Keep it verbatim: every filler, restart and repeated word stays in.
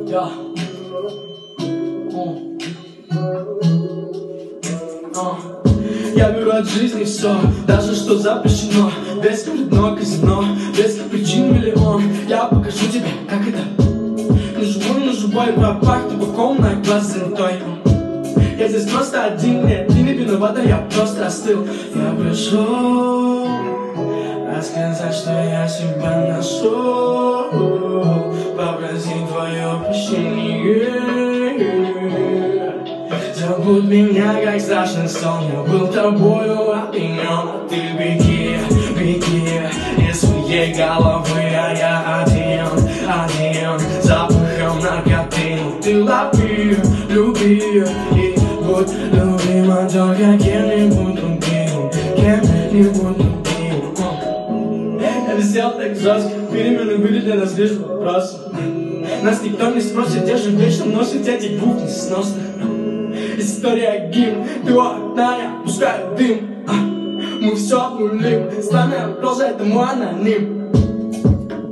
Я Я беру от жизни все, даже что запрещено. Без дно казино, без причин миллион. Я покажу тебе, как это. На живую, на живой пропах табаком, на глаз занятой. Я здесь просто один, нет, ты не виновата, я просто остыл. Я пришел рассказать, что я себя нашел, попросить твое прощение. Забудь меня, как страшный сон. Я был тобою опьянен, а ты беги, беги из своей головы, а я один, один, запахом наркоты. Ты лови, люби и будь любима только кем-нибудь другим, кем-нибудь другим. Я висел так жестко, перемены были для нас лишь вопросом. Нас никто не спросит, где же вечно носит этих двух несносных. История гимн, ты одна, я пускаю дым. Мы все обнулим, с нами продолжает мой аноним.